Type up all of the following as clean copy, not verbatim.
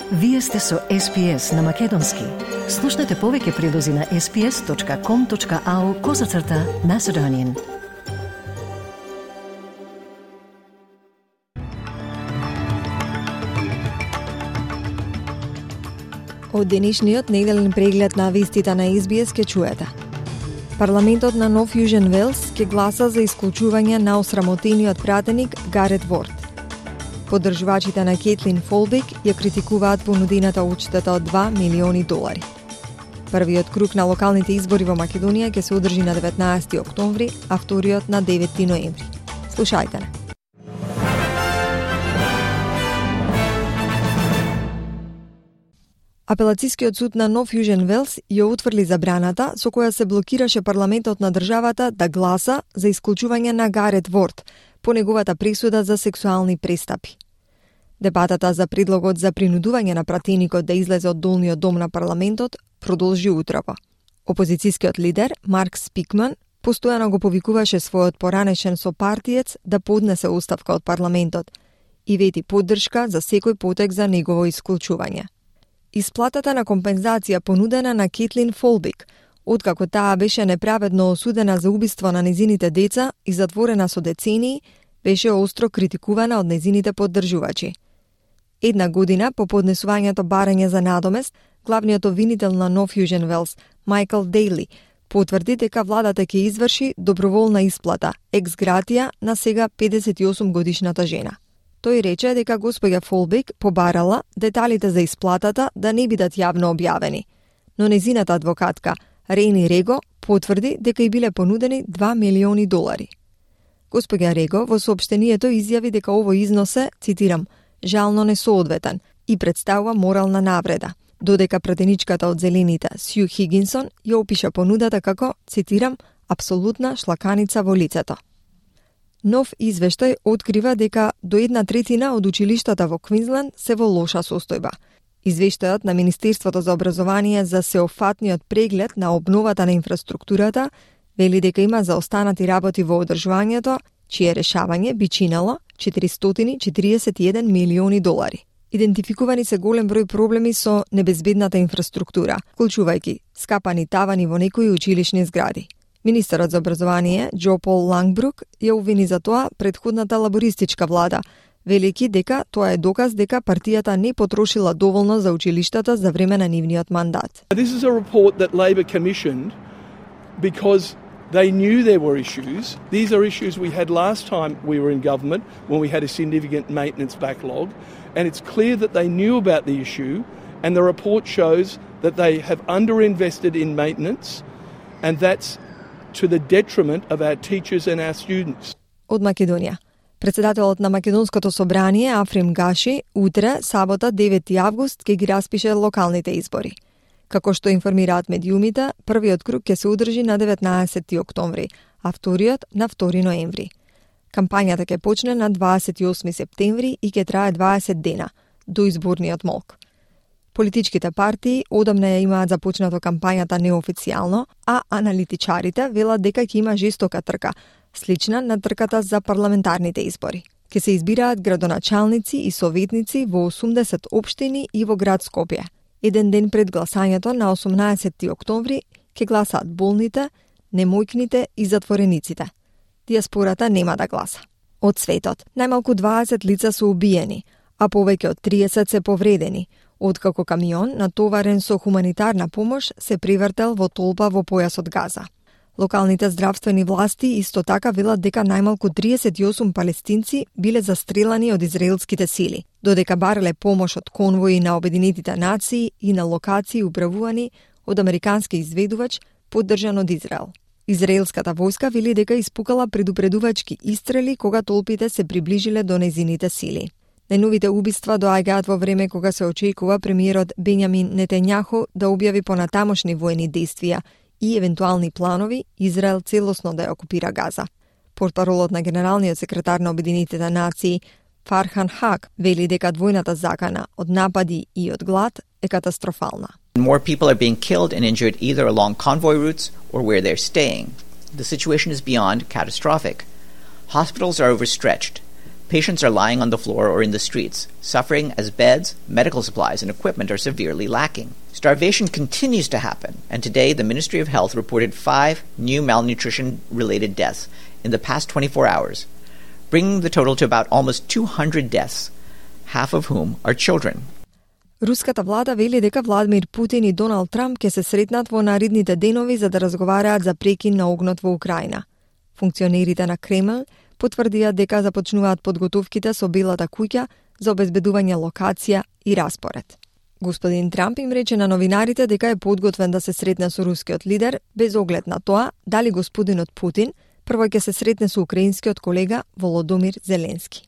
Вие сте со SPS на Македонски. Слушнете повеќе прилози на sps.com.au/Macedonian. Од денешниот неделен преглед на вестите на SBS ке чуете. Парламентот на Нов Јужен Велс ке гласа за исклучување на осрамотениот пратеник Гарет Ворд. Поддржувачите на Кейтлин Фолбек ја критикуваат понудената одштета од $2 милиони. Првиот круг на локалните избори во Македонија ќе се одржи на 19 октомври, а вториот на 9 ноември. Слушајте не. Апелацискиот суд на Нов Јужен Велс ја утврди забраната со која се блокираше парламентот на државата да гласа за исклучување на Гарет Ворд по неговата пресуда за сексуални престапи. Дебатата за предлогот за принудување на пратеникот да излезе од долниот дом на парламентот продолжи утрово. Опозицијскиот лидер Марк Спикман постојано го повикуваше својот поранешен сопартиец да поднесе оставка од парламентот и вети поддршка за секој потек за негово исклучување. Исплатата на компензација понудена на Кейтлин Фолбек, откако таа беше неправедно осудена за убиство на незините деца и затворена со децении, беше остро критикувана од незините поддржувачи. Една година по поднесувањето барање за надомест, главниот обвинител на Нов Јужен Велс, Майкл Дејли, потврди дека владата ќе изврши доброволна исплата, екс гратија, на сега 58 годишната жена. Тој рече дека госпоѓа Фолбек побарала деталите за исплатата да не бидат јавно објавени, но незината адвокатка Рени Рего потврди дека и биле понудени $2 милиони. Госпоѓа Рего во соопштението изјави дека овој износ е, цитирам, жално несоодветен и представува морална навреда, додека пратеничката од Зелените Сју Хигинсон ја опиша понудата како, цитирам, апсолутна шлаканица во лицето. Нов извештај открива дека до 1/3 од училиштата во Квинсленд се во лоша состојба. Извештајот на Министерството за образование за сеофатниот преглед на обновата на инфраструктурата вели дека има заостанати работи во одржувањето, чие решавање би чинело $441 милиони. Идентификувани се голем број проблеми со небезбедната инфраструктура, вклучувајќи скапани тавани во некои училишни згради. Министерот за образование Џо Пол Лангбрук ја обвини за тоа претходната лабористичка влада, велики дека тоа е доказ дека партијата не потрошила доволно за училиштата за време на нивниот мандат. This is a report that Labor commissioned because they knew there were issues. These are issues we had last time we were in government when we had a significant maintenance backlog, and it's clear that they knew about the issue, and the report shows that they have underinvested in maintenance, and that's to the detriment of our teachers and our students. Од Македонија. Председателот на Македонското собрание Африм Гаши утре, сабота 9 август, ќе ги распише локалните избори. Како што информираат медиумите, првиот круг ќе се одржи на 19 октомври, а вториот на 2 ноември. Кампањата ќе почне на 28 септември и ќе трае 20 дена, до изборниот молк. Политичките партии одамна ја имаат започнато кампањата неофицијално, а аналитичарите велат дека ќе има жестока трка, слична на трката за парламентарните избори. Ке се избираат градоначалници и советници во 80 општини и во град Скопје. Еден ден пред гласањето на 18 октомври ќе гласаат болните, немојкните и затворениците. Диаспората нема да гласа. Од светот, најмалку 20 лица се убиени, а повеќе од 30 се повредени, откако камион натоварен со хуманитарна помош се привртел во толпа во појасот Газа. Локалните здравствени власти исто така велат дека најмалку 38 палестинци биле застрелани од израелските сили, додека барале помош од конвои на Обединетите нации и на локации управувани од американски изведувач поддржан од Израел. Израелската војска вели дека испукала предупредувачки истрели кога толпите се приближиле до незините сили. Најновите убиства доаѓаат во време кога се очекува премиерот Бенјамин Нетањаху да објави понатамошни воени действија и евентуални планови Израел целосно да ја окупира Газа. Портпаролот на генералниот секретар на Обединетите нации Фархан Хак вели дека двојната закана од напади и од глад е катастрофална. More people are being killed and injured either along convoy routes or where they're staying. The situation is beyond catastrophic. Hospitals are overstretched. Patients are lying on the floor or in the streets, suffering as beds, medical supplies, and equipment are severely lacking. Starvation continues to happen, and today the Ministry of Health reported 5 new malnutrition-related deaths in the past 24 hours, bringing the total to about almost 200 deaths, half of whom are children. Руската влада вели дека Владимир Путин и Доналд Трамп ќе се сретнат во наредните денови за да разговараат за прекин на огнот во Украина. Функционерите на Кремљ потврдија дека започнуваат подготовките со Белата куќа за обезбедување локација и распоред. Господин Трамп им рече на новинарите дека е подготвен да се сретне со рускиот лидер, без оглед на тоа дали господинот Путин прво ќе се сретне со украинскиот колега Володомир Зеленски.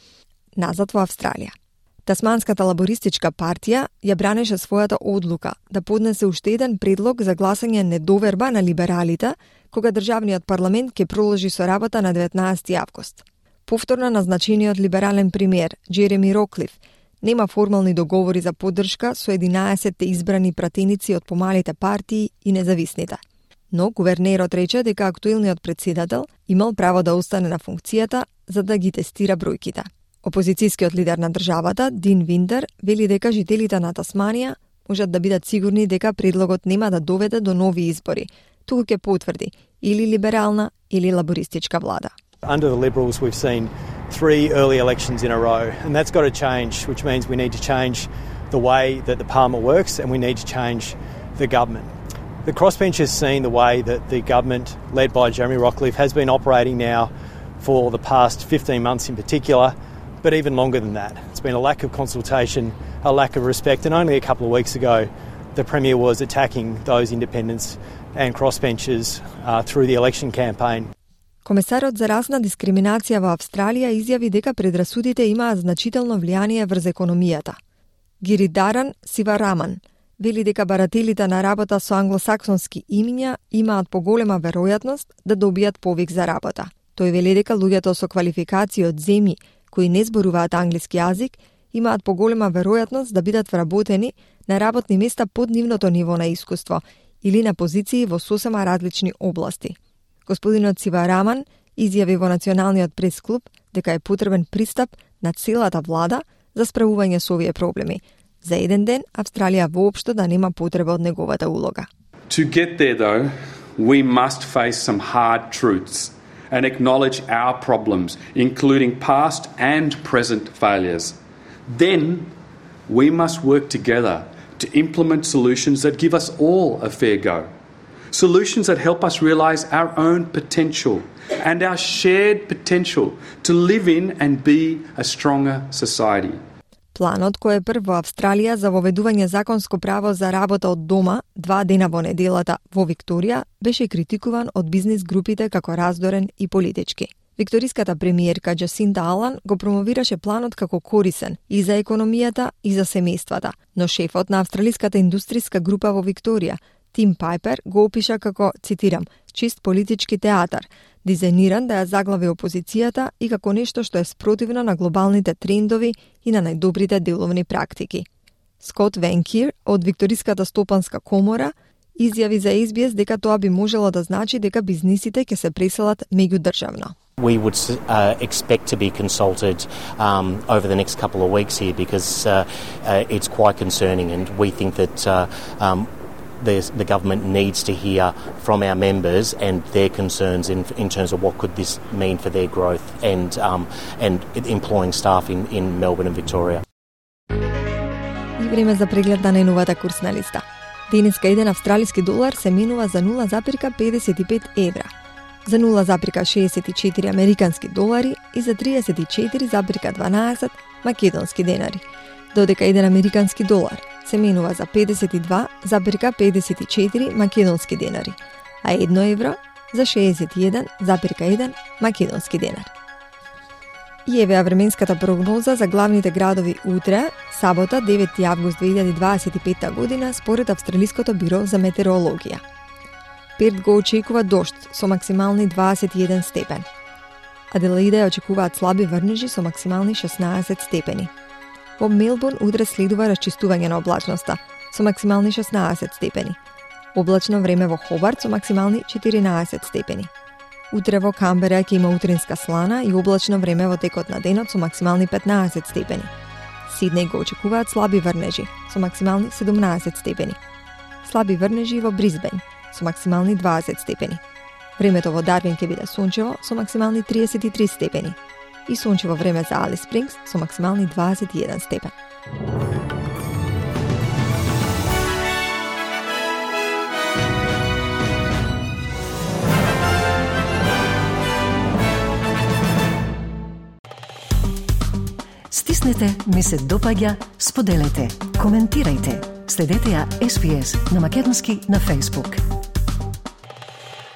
Назад во Австралија. Тасманската лабористичка партија ја бранеше својата одлука да поднесе уште еден предлог за гласање недоверба на либералите, кога државниот парламент ќе продолжи со работа на 19 август. Повторно назначениот либерален премиер Джереми Роклиф нема формални договори за поддршка со 11 избрани пратеници од помалите партии и независните. Но гувернерот рече дека актуелниот претседател имал право да остане на функцијата за да ги тестира бројките. Опозицијскиот лидер на државата, Дин Винтер, вели дека жителите на Тасманија можат да бидат сигурни дека предлогот нема да доведе до нови избори, туку ќе потврди или либерална или лабористичка влада. Under the Liberals we've seen 3 early elections in a row, and that's got to change, which means we need to change the way that the parliament works and we need to change the government. The crossbench has seen the way that the government, led by Jeremy Rockcliffe, has been operating now for the past 15 months in particular, but even longer than that. It's been a lack of consultation, a lack of respect, and only a couple of weeks ago the Premier was attacking those independents and crossbenchers through the election campaign. Комесарот за расна дискриминација во Австралија изјави дека предрасудите имаат значително влијание врз економијата. Гиридаран Сивараман вели дека барателите на работа со англосаксонски имиња имаат поголема веројатност да добијат повик за работа. Тој вели дека луѓето со квалификации од земји кои не зборуваат англиски јазик имаат поголема веројатност да бидат вработени на работни места под нивното ниво на искуство или на позиции во сосема различни области. Господинот Сивараман изјави во Националниот прес-клуб дека е потребен пристап на целата влада за справување со овие проблеми. За еден ден Австралија воопшто да нема потреба од неговата улога. To get there though, we must face some hard truths and acknowledge our problems, including past and present failures. Then we must work together to implement solutions that give us all a fair go. Solutions that help us realise our own potential and our shared potential to live in and be a stronger society. Планот кој е прв во Австралија за воведување законско право за работа од дома 2 дена во неделата во Викторија беше критикуван од бизнис групите како раздорен и политички. Викториската премиерка Джасинта Алан го промовираше планот како корисен и за економијата и за семејствата, но шефот на австралиската индустријска група во Викторија, Тим Пайпер, го опиша како, цитирам, чист политички театар, дизајниран да ја заглави опозицијата и како нешто што е спротивно на глобалните трендови и на најдобрите деловни практики. Скот Венкир од Викториската стопанска комора изјави за SBS дека тоа би можело да значи дека бизнисите ќе се преселат меѓудржавно. We would expect to be consulted over the next couple of weeks here because it's quite concerning, and we think that the government needs to hear from our members and their concerns in terms of what could this mean for their growth and employing staff in Melbourne and Victoria. И време за преглед на најновата курсна листа. Денеска еден австралиски долар се менува за 0,55 евра, за 0,64 американски долари и за 34,12 македонски денари, додека еден американски долар се менува за 52,54 македонски денари, а 1 евро за 61,1 македонски денари. И еве временската прогноза за главните градови утре, сабота 9 август 2025 година, според Австралиското биро за метеорологија. Перт го очекува дожд со максимални 21 степен. Аделаида ја очекуваат слаби врнежи со максимални 16 степени. Во Мелбурн утре следува расчистување на облачноста со максимални 16 степени. Облачно време во Хобарт со максимални 14 степени. Утре во Камбера ќе има утринска слана и облачно време во текот на денот со максимални 15 степени. Сиднеј го очекуваат слаби врнежи со максимални 17 степени. Слаби врнежи во Бризбен со максимални 20 степени. Времето во Дарвин ќе биде сончево со максимални 33 степени и сончево време за Алис Спрингс со максимални 21 степен. Стиснете, ми се допаѓа, споделете, коментирајте. Следете ја SPS на Македонски на Facebook.